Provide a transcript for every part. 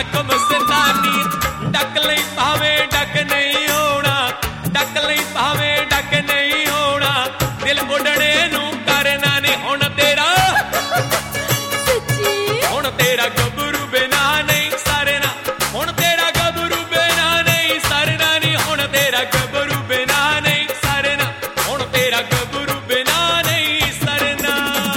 हक मस्तानी डक लई भावे डक नहीं होना डक लई भावे डक नहीं होना दिल उडणे नू करना नहीं हुण तेरा सच्ची हुण तेरा गबरू बिना नहीं सरना हुण तेरा गबरू बिना नहीं सरना नहीं हुण तेरा गबरू बिना नहीं सरना हुण तेरा गबरू बिना नहीं सरना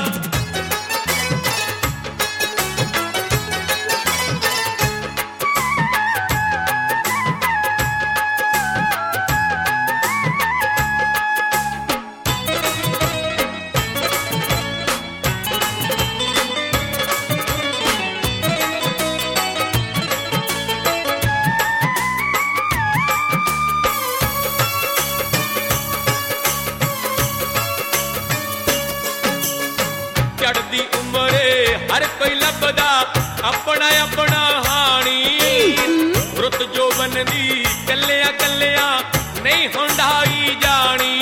चढ़दी उमरे हर कोई लभदा अपना अपना हानी रुत जो बनदी कल्लिया कल्लिया नहीं हुंडाई जानी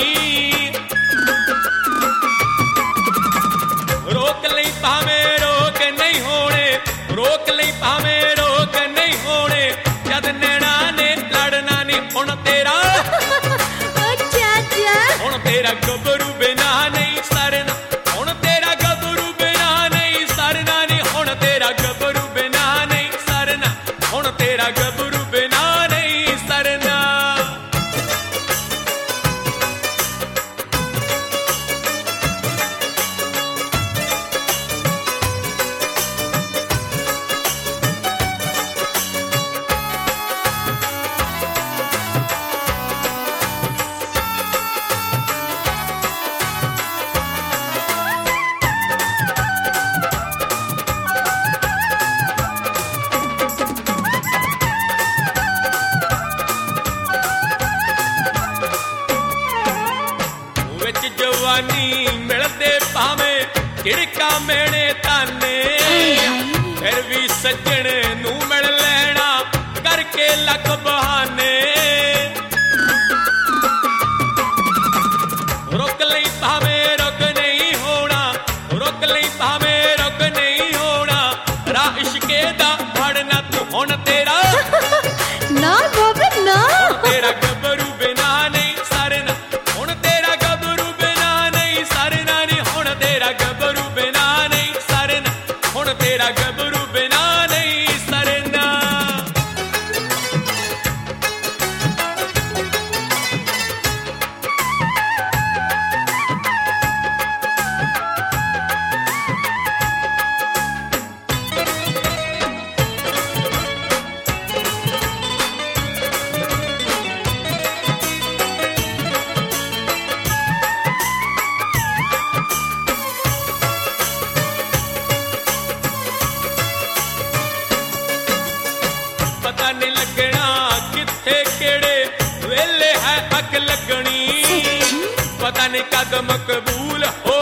रोक लई भावे रोक नहीं होने रोक लई भावे रोक नहीं होने जद नैना ने लड़ना नहीं हुण तेरा अच्छा अच्छा हुण तेरा गबरू बिना नहीं सरना हुण तेरा गबरू बिना नहीं सरना नहीं हुण तेरा गबरू बिना नहीं सरना हुण तेरा गबरू बिना नहीं सरना विच जवानी मिलदे भावे किड़का मेणे ताने फिर भी सज्जण नू मिल लेना करके लख बहाने रुक लई भावे रुक नहीं होना रुक लई भावे रुक नहीं होना रा इश्के दा फड़ना तू हुण तेरा ना बाबा ना तेरा गबरू बिना नहीं सरना हुण तेरा गबरू बिना नहीं सरना नहीं हुण तेरा गबरू बिना नहीं सरना हुण तेरा गबरू बिना नहीं सरना पता नहीं लगना किथे केड़े वेले है अक लगनी पता नहीं कद मकबूल हो